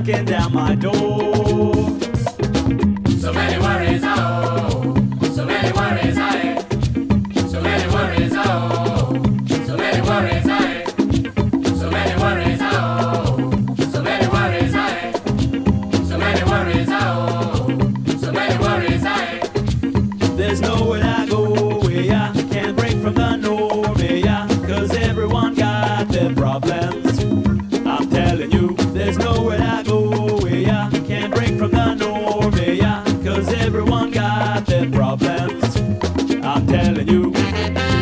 knocking down my door. So many worries, oh, so many worries, I. So many worries, oh, so many worries, I. So many worries, oh, so many worries, I. So many worries, oh, so many worries, I. There's nowhere I go where ya can't break from the norm, yeah, 'cause everyone got their problems. I'm telling you, there's nowhere I go where ya can't break from the norm, yeah, 'cause everyone got their problems. I'm telling you.